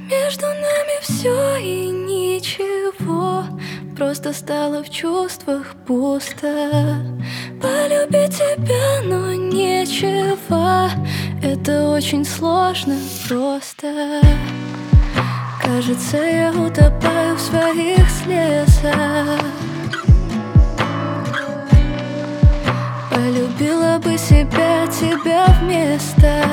Между нами все и ничего, просто стало в чувствах пусто. Полюбить тебя, но нечего, это очень сложно просто. Кажется, я утопаю в своих слезах. Полюбила бы себя, тебя вместо.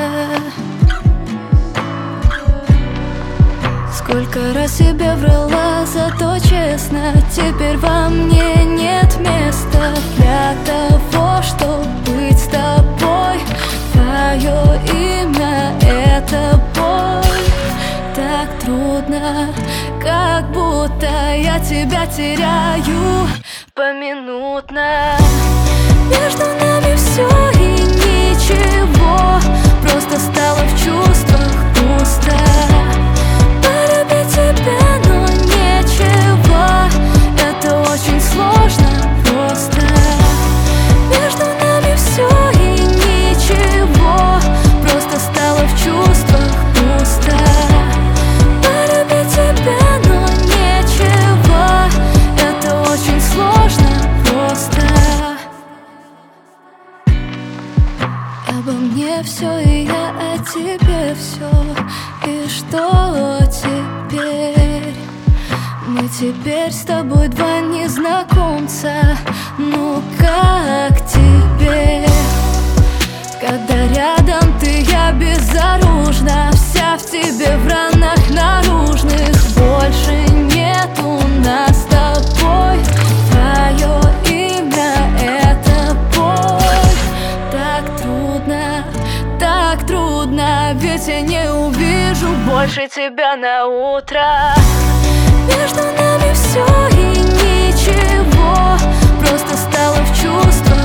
Сколько раз себе врала, зато честно. Теперь во мне нет места для того, чтобы быть с тобой. Твое имя — это боль. Так трудно, как будто я тебя теряю поминутно. Между нами все и ничего, просто стало в чувствах пусто. Полюбить тебя, но нечего, это очень сложно просто. Между нами все и ничего, просто стало в чувствах пусто. Полюбить тебя, но нечего, это очень сложно просто. Обо мне все, и я о тебе все. И что теперь? Мы теперь с тобой два незнакомца. Ну как тебе? Когда рядом ты, я безоружна, вся в тебе, в ранах наружных. Больше нету нас с тобой. Твое имя — это боль. Так трудно, ведь я не увижу больше тебя на утро. Между нами все и ничего, просто стало в чувствах